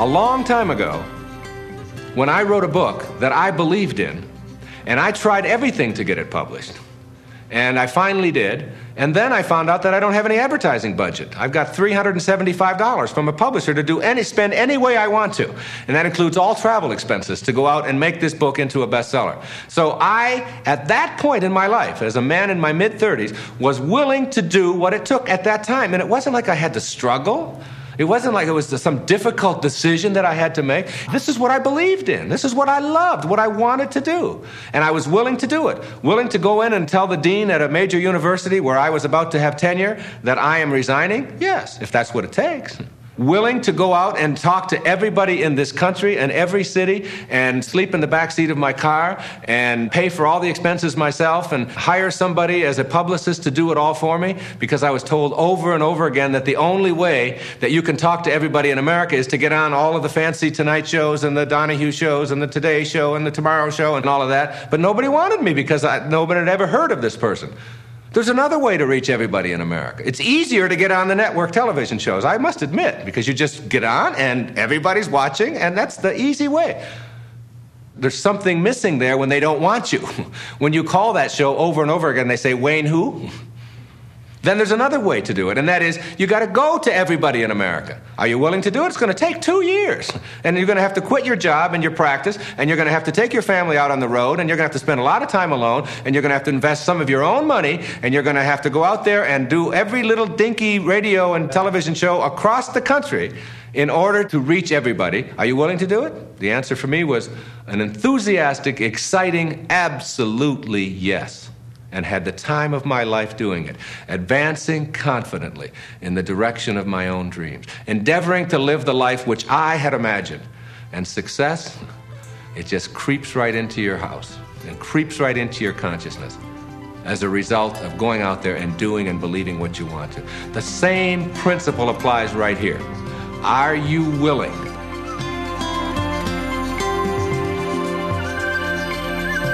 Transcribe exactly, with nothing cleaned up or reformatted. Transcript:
A long time ago, when I wrote a book that I believed in, and I tried everything to get it published, and I finally did, and then I found out that I don't have any advertising budget. I've got three hundred seventy-five dollars from a publisher to do any, spend any way I want to, and that includes all travel expenses to go out and make this book into a bestseller. So I, at that point in my life, as a man in my mid-thirties, was willing to do what it took at that time, and it wasn't like I had to struggle. It wasn't like it was some difficult decision that I had to make. This is what I believed in. This is what I loved, what I wanted to do. And I was willing to do it. Willing to go in and tell the dean at a major university where I was about to have tenure that I am resigning? Yes, if that's what it takes. Willing to go out and talk to everybody in this country and every city and sleep in the backseat of my car and pay for all the expenses myself and hire somebody as a publicist to do it all for me because I was told over and over again that the only way that you can talk to everybody in America is to get on all of the fancy Tonight shows and the Donahue shows and the Today show and the Tomorrow show and all of that. But nobody wanted me because I, nobody had ever heard of this person. There's another way to reach everybody in America. It's easier to get on the network television shows, I must admit, because you just get on and everybody's watching, and that's the easy way. There's something missing there when they don't want you. When you call that show over and over again, they say, Wayne who? Then there's another way to do it, and that is you got to go to everybody in America. Are you willing to do it? It's going to take two years. And you're going to have to quit your job and your practice, and you're going to have to take your family out on the road, and you're going to have to spend a lot of time alone, and you're going to have to invest some of your own money, and you're going to have to go out there and do every little dinky radio and television show across the country in order to reach everybody. Are you willing to do it? The answer for me was an enthusiastic, exciting, absolutely yes. And had the time of my life doing it, advancing confidently in the direction of my own dreams, endeavoring to live the life which I had imagined. And success, it just creeps right into your house and creeps right into your consciousness as a result of going out there and doing and believing what you want to. The same principle applies right here. Are you willing